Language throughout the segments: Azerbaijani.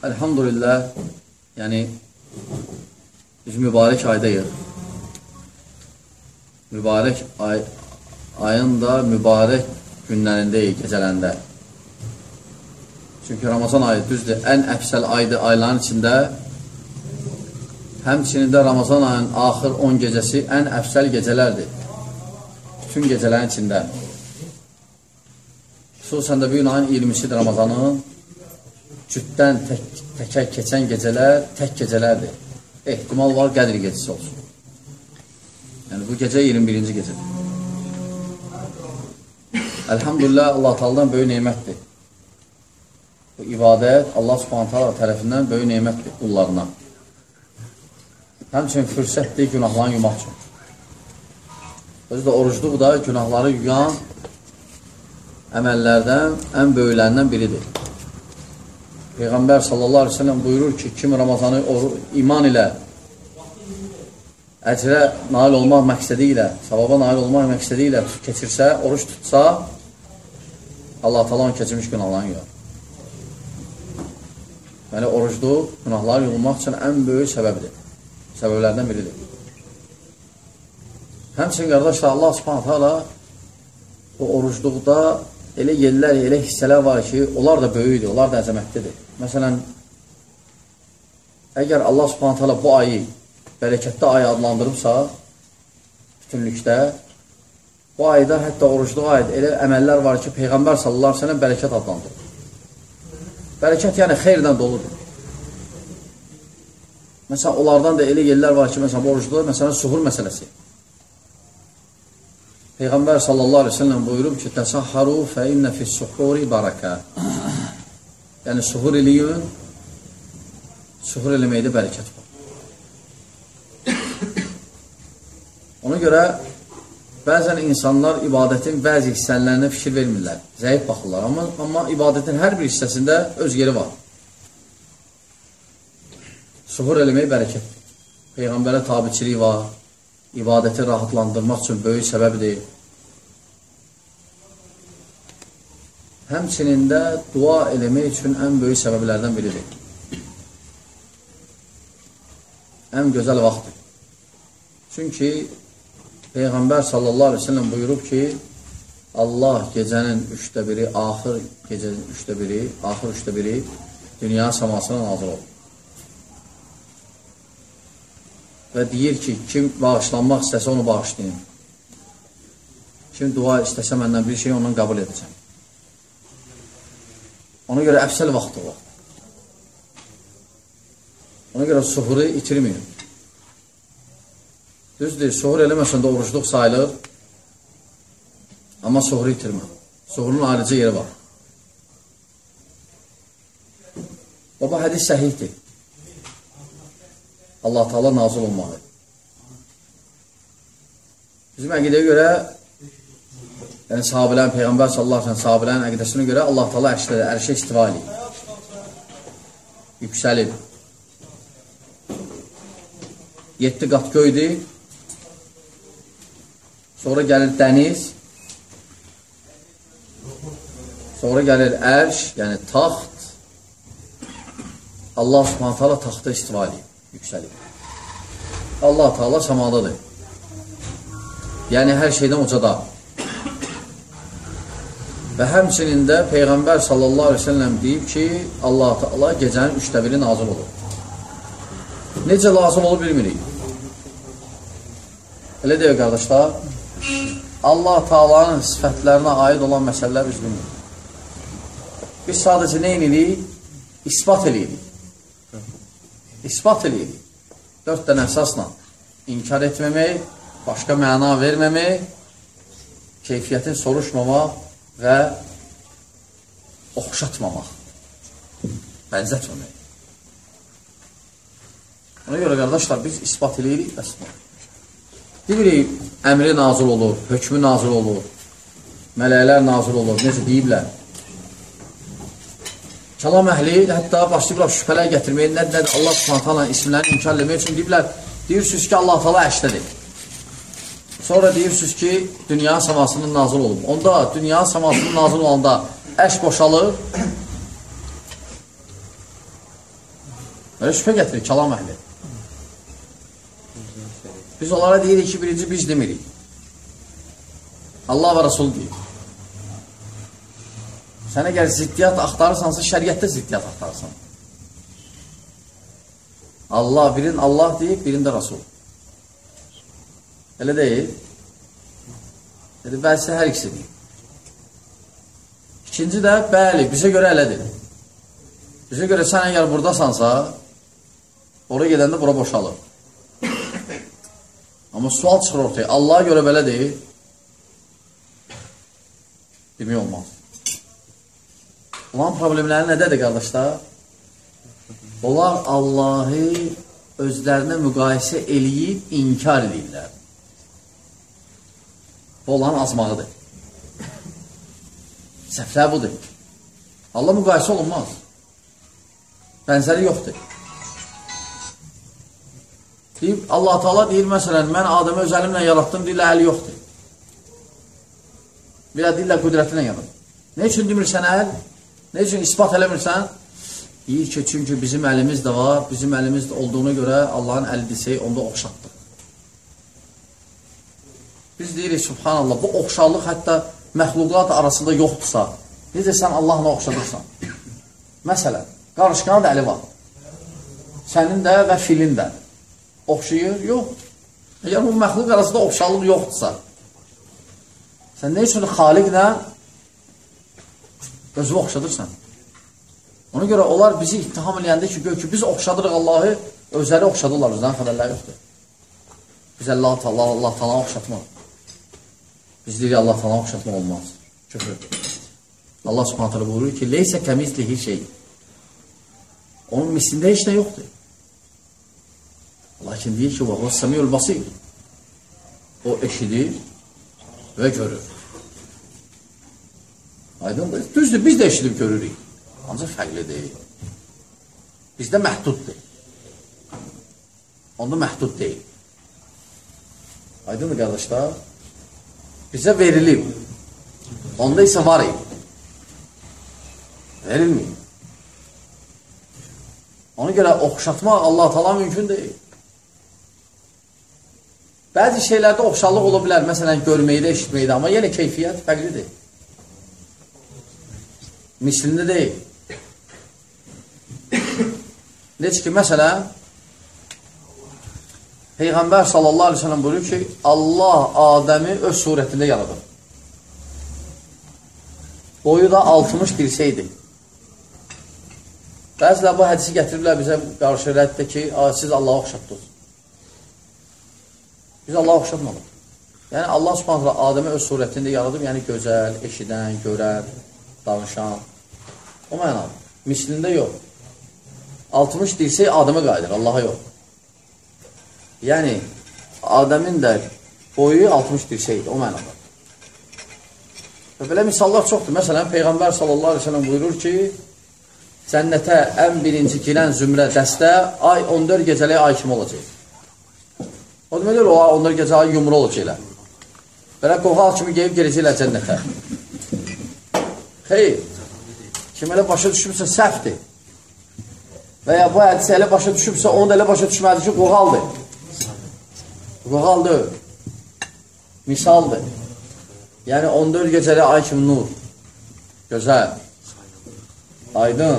Elhamdülillah, yəni biz mübarək aydayıq. Mübarək ayın da mübarək günlərindəyik, gecələrində. Çünki Ramazan ayı düzdür, ən əfsəl aydır ayların içində. Həmçinin də Ramazan ayının axır 10 gecəsi ən əfsəl gecələrdir. Bütün gecələrin içində. Xüsusən də bu gün ayın 20-sidir Ramazanın. Cütdən təkər keçən gecələr tək gecələrdir. Ehtimal var, Qədr gecəsi olsun. Yəni, bu gecə 21-ci gecədir. Elhamdülillah, Allah Teala'dan böyük neymətdir. Bu ibadət Allah Subhanahu Teala tərəfindən böyük neymətdir qullarına. Həmçinin fürsətdir günahlarını yumaq üçün. Özü də orucluq da günahları yuyan əməllərdən ən böyüklərindən biridir. Peyğəmbər sallallahu aleyhi ve sellem buyurur ki, kim Ramazanı iman ilə, əcrə nail olmaq məqsədi ilə, savaba nail olmaq məqsədi ilə keçirsə, oruç tutsa, Allah Teala onu keçirmiş günahlarını yuyar. Yəni, orucluq günahları yuyulmaq üçün ən böyük səbəbdir. Səbəblərdən biridir. Həmçinin qardaşlar, Allah Subhanahu Teala o orucluqda elə yerlər, elə hissələr var ki, onlar da böyükdür, onlar da əzəmətlidir. Məsələn, əgər Allah Subhanahu Teala bu ayı bərəkətli ayı adlandırıbsa, bütünlükdə, bu ayda, hətta orucluğa aid elə əməllər var ki, Peyğəmbər sallallahu aleyhi ve sellem bərəkət adlandırır. Bərəkət yəni xeyirdən doludur. Məsələn, onlardan da elə yerlər var ki, məsələn, orucluğa, məsələn, suhur məsələsi. Peyğəmbər sallallahu aleyhi ve sellem buyurub ki, təsahharu fə innə fissuhuri barakə. Yəni, suhur eləyin, suhur eləməkdə bərəkət var. Ona görə, bəzən insanlar ibadətin bəzi hissələrinə fikir vermirlər, zəif baxırlar. Amma ibadətin hər bir hissəsində öz yeri var. Suhur eləmək bərəkətdir. Peyğəmbərə tabiçilik var. İbadəti rahatlandırmaq üçün böyük səbəbdir. Həmçinin də dua eləmək üçün ən böyük səbəblərdən biridir. Ən gözəl vaxtdır. Çünki Peyğəmbər sallallahu aleyhi ve sellem buyurub ki, Allah gecənin 1/3, axır gecənin 1/3, axır 1/3 dünya səmasına nazır olur. Və deyir ki, kim bağışlanmaq istəsə onu bağışlayın. Kim dua istəsə məndən bir şey ondan qəbul edəcəm. Ona görə əfsəl vaxtı var. Ona görə suhuru itirməyin. Düzdür, suhur eləməsən də orucluq sayılır. Amma suhuru itirmə. Suhurun ayrıca yeri var. Və bu hədis səhihdir. Allah Teala nazil olmalı. Bizim əqidəyə görə, yəni sahabələrin, Peyğəmbər sallallahu aleyhi ve sellem sahabələrin əqidəsinə görə Allah Teala ərşdədir, ərşə istiva edir. Yüksəlir. 7 qat göydür. Sonra gəlir dəniz. Sonra gəlir ərş, yəni taxt. Allah Subhanahu Teala taxta istiva edir. Yüksəlir. Allah Teala səmadadır. Yəni, hər şeydən ucada. Və həmçinin də Peyğəmbər sallallahu aleyhi ve sellem deyib ki, Allah Teala gecənin 1/3 nazil olur. Necə lazım olur bilmirik. Elə deyək, qardaşlar, Allah Teala'nın sifətlərinə aid olan məsələlər biz bilmirik. Biz sadəcə nə edirik? İsbat edirik. İsbat edirik. 4 dənə əsasla inkar etməmək, başqa məna verməmək, keyfiyyətin soruşmamaq və oxşatmamaq, bənzətməmək. Ona görə, qardaşlar, biz isbat edirik, bəsmə. Deyirik, əmri nazil olur, hökmü nazil olur, mələklər nazil olur, necə deyiblər. Kəlam əhli hətta başlayıblar şübhələr gətirməyə, nədir Allah Subhanahu Teala isimlərini inkar etmək üçün deyiblər, deyirsiniz ki, Allah Teala əşdədir. Sonra deyirsiniz ki, dünya səmasının nazil olub. Onda dünya səmasının nazil olanda əş boşalır, Böyle şüphə gətirir kəlam əhli. Biz onlara deyirik ki, birinci biz demirik. Allah və Rasul deyir. Sən əgər ziddiyyat axtarırsansa, şəriətdə ziddiyyat axtarırsan. Allah, birin Allah deyib, birində Rasul. Elə deyil. Dedi, bəzi hər ikisi deyil. İkinci də, bəli, bizə görə elədir. Bizə görə sən əgər buradasansa, oraya gedəndə bura boşalır. Amma sual çıxır ortaya. Allah'a görə belə deyil. Demək olmaz. Olan problemləri nədədir, qardaşlar? Onlar Allah'ı özlərinə müqayisə eləyib, inkar edirlər. Bu olan azmağıdır. Səhvlər budur. Allah müqayisə olunmaz. Bənzəri yoxdur. Deyib, Allah Teala deyir, məsələn, mən Adəmi öz əlimlə yaratdım, deyirlə, əli yoxdur. Bir də deyirlə, qüdrətinlə yaradım. Ne üçün demirsən əl? Ne üçün ispat eləmirsən? Deyir ki, çünki bizim əlimiz də var, bizim əlimiz də olduğuna görə Allahın əli desək, onda oxşatdır. Biz deyirik, subhanallah, bu oxşarlıq hətta məxluqat arasında yoxdursa, necə sən Allahla oxşadırsan? Məsələn, qarışqanın da əli var. Sənin də və filin də. Oxşayır? Yox. Əgər bu məxluq arasında oxşarlıq yoxdursa, sən ne üçün xaliqlə özünü oxşadırsan? Ona görə onlar bizi ittiham eləyəndə ki, gör ki, biz oxşadırıq Allahı, özləri oxşadırlar, özlərin xəbərləri yoxdur. Biz Allah Teala oxşatmaq. Biz deyirik, Allah Teala oxşatmaq olmaz. Küfür. Allah Subhanahu taala buyurur ki, leysə kəmizlihi şey. Onun mislində heç nə yoxdur. Lakin deyir ki, vəhu səmiyul basir. O eşidir və görür. Aydındır. Düzdür, biz də eşidib görürük. Ancaq fərqli deyil. Bizdə məhduddur. Onda məhdud deyil. Aydındır, qardaşlar. Bizə verilib. Onda isə var idi. Verilməyib. Ona görə oxşatmaq Allah Teala mümkün deyil. Bəzi şeylərdə oxşarlıq ola bilər. Məsələn, görməkdə, eşitməkdə. Amma yenə keyfiyyət fərqlidir. Mislində deyil. Necə ki, məsələn, Peyğəmbər sallallahu aleyhi ve sellem buyurur ki, Allah Adəmi öz surətində yaradır. Boyu da 60 dirseydi. Bəzilər bu hədisi gətiriblər bizə qarşı rəddə ki, siz Allah'a oxşatdınız. Biz Allah'a oxşatmadıq. Yəni, Allah subhanətlə Adəmi öz surətində yaradıb, yəni gözəl, eşidən, görən, danışan. O mənadır. Mislində yox. 60 dirsək Adəmə qayıdır, Allaha yox. Yəni, Adəmin də boyu 60 dirsəkdir, o mənada. Və belə misallar çoxdur. Məsələn, Peyğəmbər sallallahu aleyhi ve sellem buyurur ki, cənnətə ən birinci girən zümrə dəstə ay 14 gecəlik ay kimi olacaq. O demək deyil, o 14 gecə ay yumru olacaqlar. Belə qoğal kimi geyib girəcəklər cənnətə. Xeyr, kim elə başa düşübsə səhvdir. Və ya bu hədisi elə başa düşübsə, onu da elə başa düşməlidir ki, qoğaldır. Qoğaldır. Misaldır. Yəni 14 gecəli ay kimi nur. Gözəl. Aydın.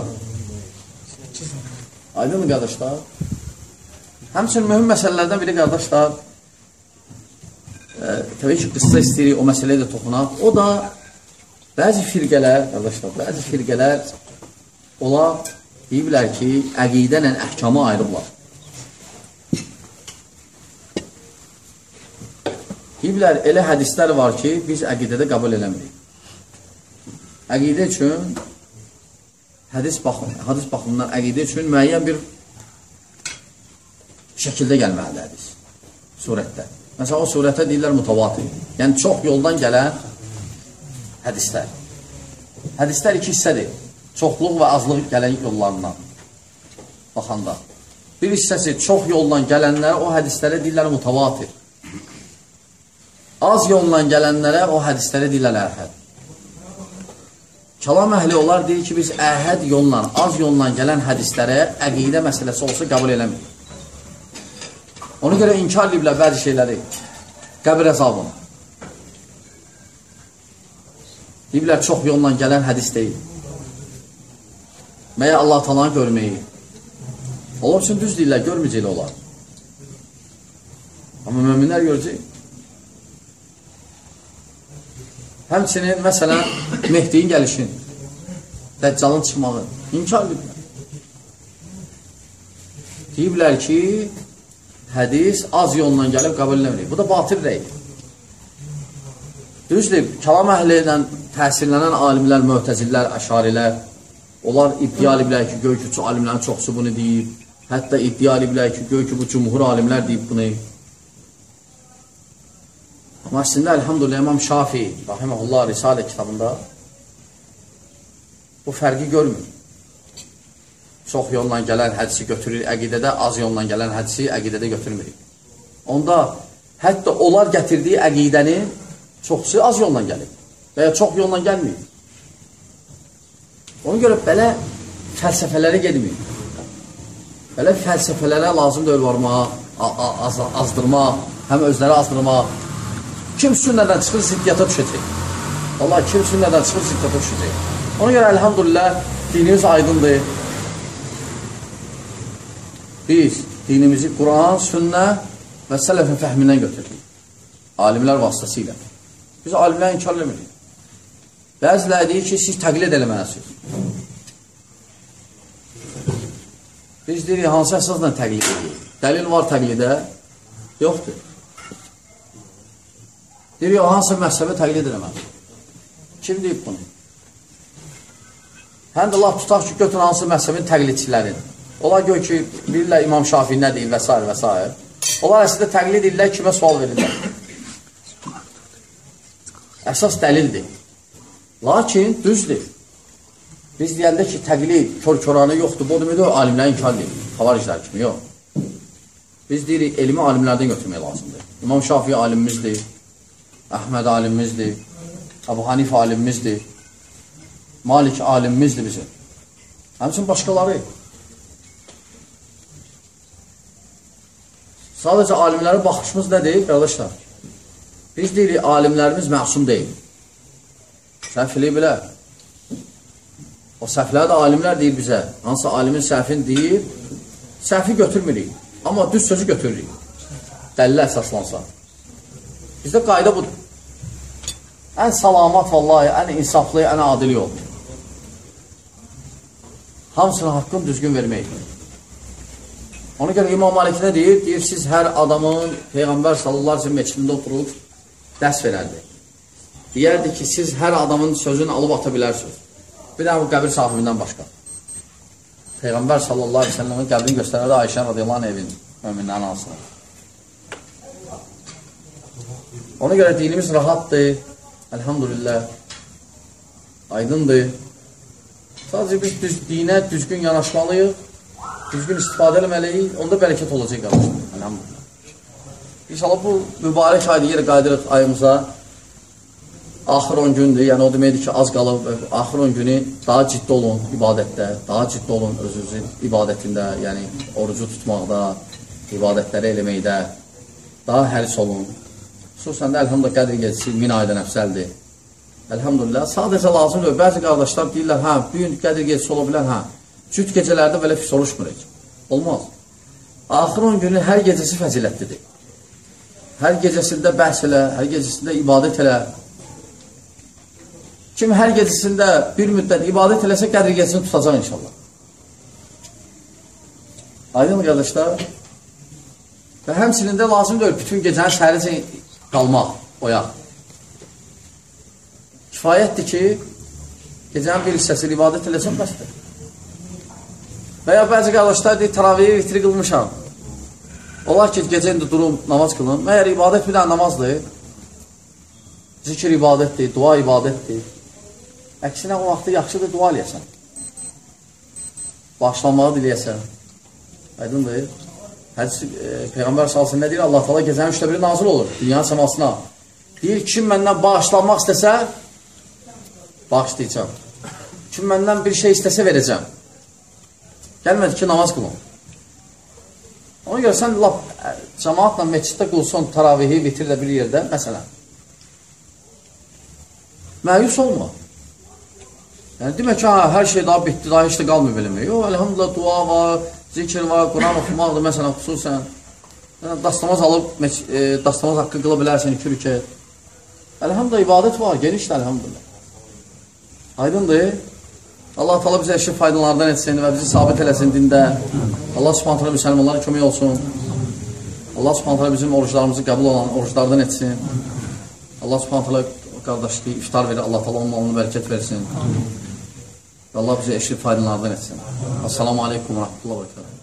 Aydın qardaşlar. Həmçinin mühüm məsələlərdən biri qardaşlar. Təbii ki, qıssa istəyirik, o məsələyə də toxunaq. O da bəzi firqələr, qardaşlar, bəzi firqələr ola deyiblər ki, əqidə ilə əhkamı ayrıblar. Deyiblər, elə hədislər var ki, biz əqidədə qəbul eləmirik. Əqidə üçün, hədis baxımından əqidə üçün müəyyən bir şəkildə gəlməlidir hədis, surətdə. Məsələn, o surətə deyirlər mutavatir. Yəni, çox yoldan gələn hədislər. Hədislər iki hissədir. Çoxluq və azlıq gələn yollarından baxanda. Bir hissəsi çox yoldan gələnlərə o hədislərə deyirlər mutavatir. Az yoldan gələnlərə o hədislərə deyirlər əhəd. Kəlam əhli onlar deyir ki, biz əhəd yolla, az yolla gələn hədislərə əqidə məsələsi olsa qəbul eləmir. Ona görə inkar ediblər bəzi şeyləri, qəbir əzabını. Deyiblər, çox yolla gələn hədis deyil. Məyə Allah talanı görməyi. Onlar üçün düz deyirlər, görməyəcəklər onlar. Amma möminlər görəcək. Həmçinin, məsələn, Mehdiyin gəlişin, Dəccalın çıxmağı, inkar ediblər. Deyiblər ki, hədis az yolla gəlib qəbul eləmir. Bu da batil rəy. Düzdür, kəlam əhli ilə təsirlənən alimlər, möhtəzillər, əşarilər, onlar iddia ediblər ki, göy ki, alimlərin çoxsu bunu deyib. Hətta iddia ediblər ki, göy ki, bu cümhur alimlər deyib bunu. Amma əslində, elhamdülillah, İmam Şafii, rahiməhullah, Risalə kitabında bu fərqi görmür. Çox yolla gələn hədisi götürür əqidədə, az yolla gələn hədisi əqidədə götürmür. Onda hətta onlar gətirdiyi əqidənin çoxsu az yolla gəlir və ya çox yolla gəlmir. Ona görə belə fəlsəfələrə gedmir. Belə fəlsəfələrə lazım deyil varmaq, azdırmaq, həm özləri azdırmaq. Kim sünnədən çıxır, ziddiyyata düşəcək. Vallahi kim sünnədən çıxır, ziddiyyata düşəcək. Ona görə, elhamdülillah, dinimiz aydındır. Biz dinimizi Quran, sünnə və sələfin fəhmindən götürdük. Alimlər vasitəsilə. Biz alimlər inkar eləmirik. Bəziləri deyir ki, siz təqlid eləmələsiniz. Biz deyirik, hansı əsasla təqlid edirik? Dəlil var təqlidə? Yoxdur. Deyirik, hansı məhzəbə təqlid eləməlidir? Kim deyib bunu? Həm də Allah tutaq ki, götür hansı məhzəbin təqlidçilərin. Onlar gör ki, bilirlər İmam Şafii nə deyil və s. və s. Onlar əslində təqlid edirlər, kimə sual verirlər. Əsas dəlildir. Lakin düzdür. Biz deyəndə ki, təqlid, kör-köranı yoxdur, bu deməkdir, alimlərin inkar deyil. Xavariclər kimi, yox. Biz deyirik, elmi alimlərdən götürmək lazımdır. İmam Şafii alimimizdir, Əhməd alimimizdir, Əbu Hanif alimimizdir, Malik alimimizdir bizim. Həmçin başqaları. Sadəcə alimlərə baxışımız nə deyil, qardaşlar? Biz deyirik, alimlərimiz məsum deyil. Səhv eləyib bilər. O səhvləri də alimlər deyir bizə. Hansı alimin səhvini deyir, səhvi götürmürük. Amma düz sözü götürürük. Dəlillə əsaslansa. Bizdə qayda budur. Ən salamat vallahi, ən insaflı, ən adil yol. Hamısına haqqını düzgün vermək. Ona görə İmam Malik nə deyir? Deyir, siz hər adamın Peyğəmbər sallallahu aleyhi ve sellem meçidində oturub dərs verərdi. Deyərdi ki, siz hər adamın sözünü alıb ata bilərsiniz. Bir də bu qəbir sahibindən başqa. Peyğəmbər sallallahu aleyhi ve sellemin qəbrini göstərərdi Ayşə radiyallahu anh evin, möminlərin arasına. Ona görə dinimiz rahatdır, elhamdülillah, aydındır. Sadəcə biz dinə düzgün yanaşmalıyıq, düzgün istifadə eləməliyik, onda bərəkət olacaq qardaşlar, elhamdülillah. İnşallah bu mübarək ayda yerə qaydırıq ayımıza. Axır 10 gündür, yəni o deməkdir ki, az qalıb, axır 10 günü daha ciddi olun ibadətdə, daha ciddi olun özünüzün ibadətində, yəni orucu tutmaqda, ibadətləri eləməkdə, daha həris olun. Xüsusən də əlhamdülillah qədr gecəsi 1000 aydan əfsəldir. Əlhamdülillah, sadəcə lazımdır. Bəzi qardaşlar deyirlər, hə, bir gün qədr gecəsi ola bilər, hə, cüt gecələrdə belə soruşmuruq. Olmaz. Axır 10 günün hər gecəsi fəzilətlidir. Hər gecəsində bəhs elə, hər gecəsində ibadət elə. Kim hər gecəsində bir müddət ibadət eləsə, qədr gecəsini tutacaq inşallah. Aydın mı qardaşlar? Və həmçinin də lazım deyil, bütün gecəni səhərəcə qalmaq, oyaq. Kifayətdir ki, gecənin bir hissəsi ibadət eləsən, bəsdir. Və ya bəzi qardaşlar deyir, təraviyyə vitri qılmışam. Olar ki, gecə indi durum, namaz qılın. Məyər ibadət bir dənə namazdır. Zikir ibadətdir, dua ibadətdir. Əksinə o vaxtda yaxşıdır, dua eləyəsən. Bağışlanmağı diləyəsən. Aydındır. Peyğəmbər salsın nə deyir? Allah Teala gecənin 3də 1 nazil olur dünyanın səmasına. Deyir, kim məndən bağışlanmaq istəsə, bağışlayacaq. Kim məndən bir şey istəsə verəcəm. Gəlmədi ki, namaz qılın. Ona görə sən cəmaatla məsciddə qılsan taravihi, vitir də bir yerdə, məsələn. Məyus olma. Yəni, demək ki, hər şey daha bitdi, daha heç də qalmıyor beləmək. Yox, əlhamdülillah, dua var, zikir var, Quran oxumaqdır, məsələn, xüsusən. Dastamaz alıb, dastamaz haqqı qıla bilərsən, 2 rükət. Əlhamdülillah, ibadət var, genişdir, əlhamdülillah. Aydındır. Allah Teala bizə eşit faydalardan etsin və bizi sabit eləsin dində. Allah Subhanahu taala müsəlmanlara kömək olsun. Allah Subhanahu taala bizim oruclarımızı qəbul olan oruclardan etsin. Allah Subhanahu taala qardaşlığı iftar verir. Allah Teala onun malına bərəkət versin. Və Allah bizə eşit faydalardan etsin. Assalamu aleykum və rahmetullahi və bərəkatuhu.